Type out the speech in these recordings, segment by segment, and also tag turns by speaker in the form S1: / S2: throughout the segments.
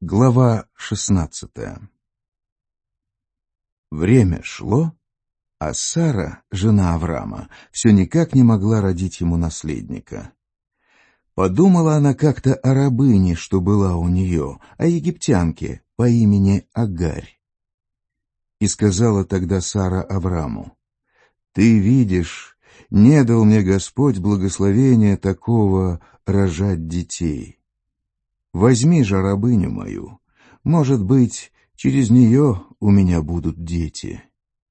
S1: Глава 16. Время шло, а Сара, жена Авраама, все никак не могла родить ему наследника. Подумала она как-то о рабыне, что была у нее, о египтянке по имени Агарь. И сказала тогда Сара Аврааму: «Ты видишь, не дал мне Господь благословения такого рожать детей. Возьми же рабыню мою, может быть, через нее у меня будут дети».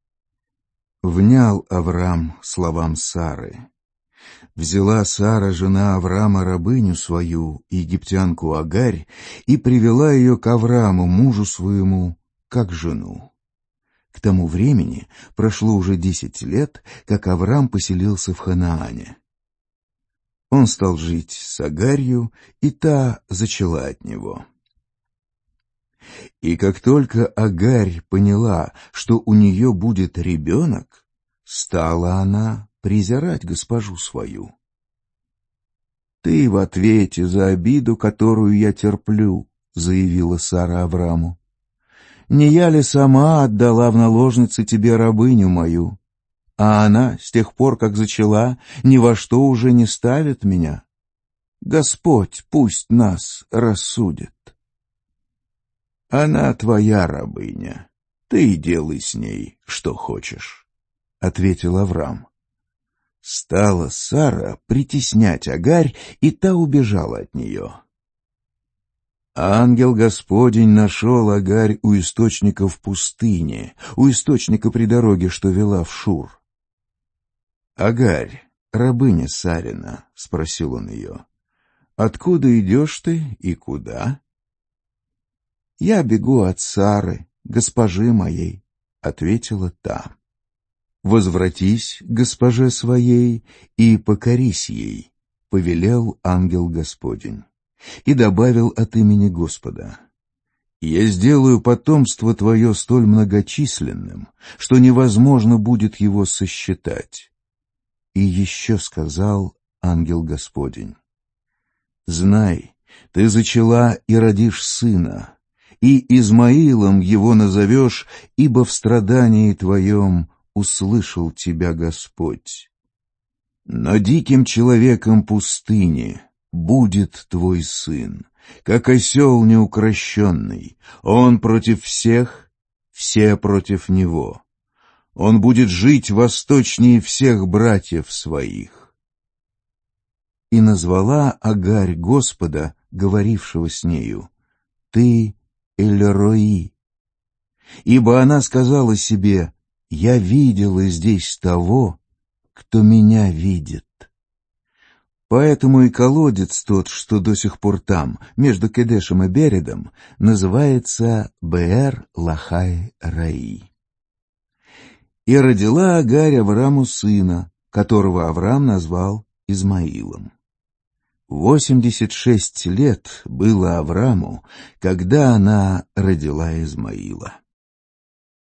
S1: Внял Авраам словам Сары. Взяла Сара, жена Авраама, рабыню свою, египтянку Агарь, и привела ее к Аврааму, мужу своему, как жену. К тому времени прошло уже 10 лет, как Авраам поселился в Ханаане. Он стал жить с Агарью, и та зачала от него. И как только Агарь поняла, что у нее будет ребенок, стала она презирать госпожу свою. «Ты в ответе за обиду, которую я терплю», — заявила Сара Аврааму. «Не я ли сама отдала в наложницы тебе рабыню мою? А она, с тех пор, как зачала, ни во что уже не ставит меня. Господь пусть нас рассудит». «Она твоя рабыня, ты делай с ней, что хочешь», — ответил Авраам. Стала Сара притеснять Агарь, и та убежала от нее. Ангел Господень нашел Агарь у источника в пустыне, у источника при дороге, что вела в Шур. «Агарь, рабыня Сарина», — спросил он ее, — «откуда идешь ты и куда?» «Я бегу от Сары, госпожи моей», — ответила та. «Возвратись к госпоже своей и покорись ей», — повелел ангел Господень, и добавил от имени Господа: «Я сделаю потомство твое столь многочисленным, что невозможно будет его сосчитать». И еще сказал ангел Господень: «Знай, ты зачала и родишь сына, и Измаилом его назовешь, ибо в страдании твоем услышал тебя Господь. Но диким человеком пустыни будет твой сын, как осел неукрощенный, он против всех, все против него. Он будет жить восточнее всех братьев своих». И назвала Агарь Господа, говорившего с нею: «Ты Эль-Рои». Ибо она сказала себе: «Я видела здесь того, кто меня видит». Поэтому и колодец тот, что до сих пор там, между Кедешем и Бередом, называется Беэр-Лахай-Раи. И родила Агарь Аврааму сына, которого Авраам назвал Измаилом. 86 лет было Аврааму, когда она родила Измаила.